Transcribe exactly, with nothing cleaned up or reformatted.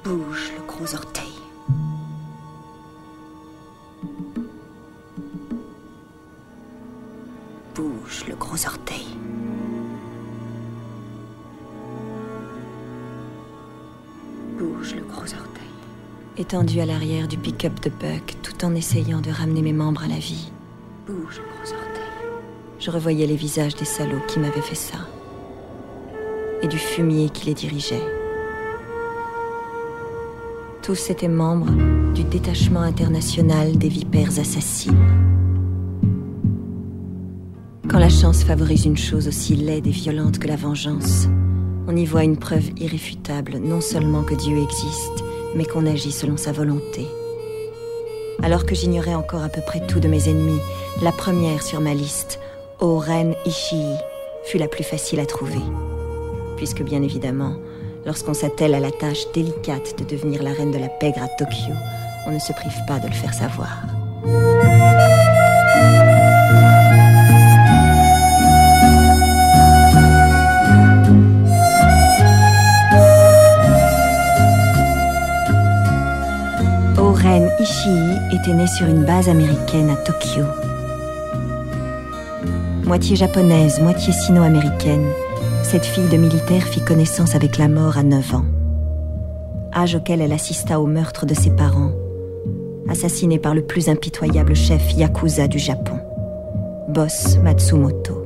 Bouge le gros orteil. Bouge le gros orteil. Bouge le gros orteil. Étendu à l'arrière du pick-up de Buck, tout en essayant de ramener mes membres à la vie. Bouge le gros orteil. Je revoyais les visages des salauds qui m'avaient fait ça. Et du fumier qui les dirigeait. Tous étaient membres du détachement international des vipères assassines. Quand la chance favorise une chose aussi laide et violente que la vengeance, on y voit une preuve irréfutable, non seulement que Dieu existe, mais qu'on agit selon sa volonté. Alors que j'ignorais encore à peu près tout de mes ennemis, la première sur ma liste, O-Ren Ishii, fut la plus facile à trouver. Puisque bien évidemment, lorsqu'on s'attelle à la tâche délicate de devenir la reine de la pègre à Tokyo, on ne se prive pas de le faire savoir. O-Ren Ishii était née sur une base américaine à Tokyo. Moitié japonaise, moitié sino-américaine, cette fille de militaire fit connaissance avec la mort à neuf ans. Âge auquel elle assista au meurtre de ses parents, assassinés par le plus impitoyable chef yakuza du Japon, Boss Matsumoto.